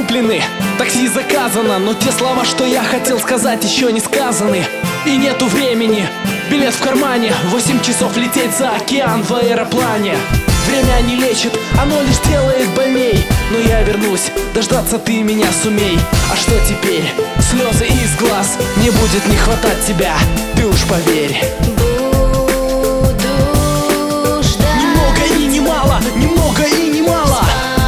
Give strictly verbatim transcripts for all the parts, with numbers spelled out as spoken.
куплены, такси заказано, но те слова, что я хотел сказать, еще не сказаны. И нету времени, билет в кармане, восемь часов лететь за океан в аэроплане. Время не лечит, оно лишь делает больней. Но я вернусь, дождаться ты меня сумей. А что теперь? Слезы из глаз, не будет не хватать тебя, ты уж поверь. Буду ждать. Немного и не мало, немного и не мало.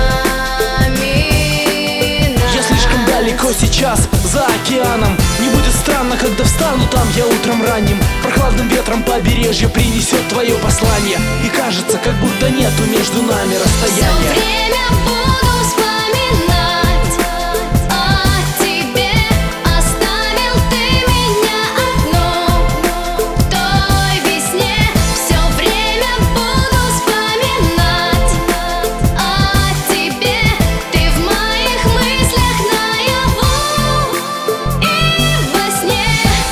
Я слишком далеко сейчас, за океаном. Не будет странно, когда встану там я утром ранним. Прохладным ветром побережье принесет твое послание. И кажется, как будто нету между нами расстояния. Всё время буду вспоминать о тебе. Оставил ты меня одну в той весне. Всё время буду вспоминать о тебе. Ты в моих мыслях наяву и во сне.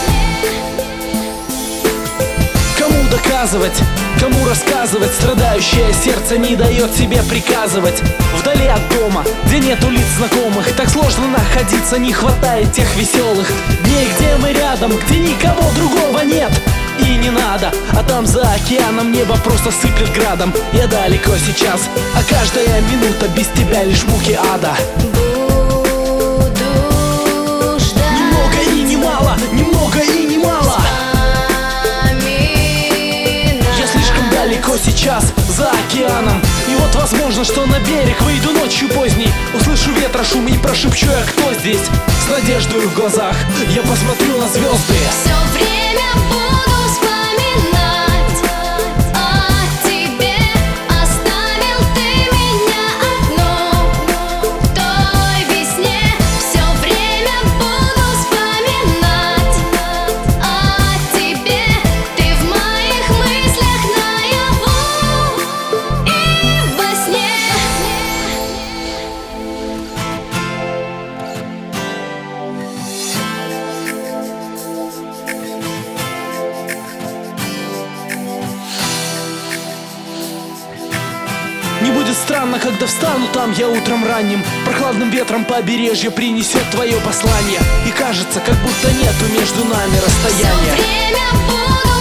Кому доказывать, кому рассказывать? Страдающее сердце не дает себе приказывать. Вдали от дома, где нету лиц знакомых, так сложно находиться, не хватает тех веселых дней, где мы рядом, где никого другого нет. И не надо, а там за океаном небо просто сыплет градом. Я далеко сейчас, а каждая минута без тебя лишь муки ада. Буду ждать. Немного и не мало, немного и не мало. Я слишком далеко сейчас, за океаном. И вот возможно, что на берег выйду ночью поздней. Услышу ветра шум и прошепчу я, кто здесь. С надеждой в глазах я посмотрю на звезды. Всё время буду вспоминать о тебе. Оставил ты меня одну в той весне. Всё время буду вспоминать о тебе. Ты в моих мыслях наяву и во сне. Не будет странно, когда встану там я утром ранним. Прохладным ветром побережье принесет твое послание. И кажется, как будто нету между нами Всё расстояния. время буду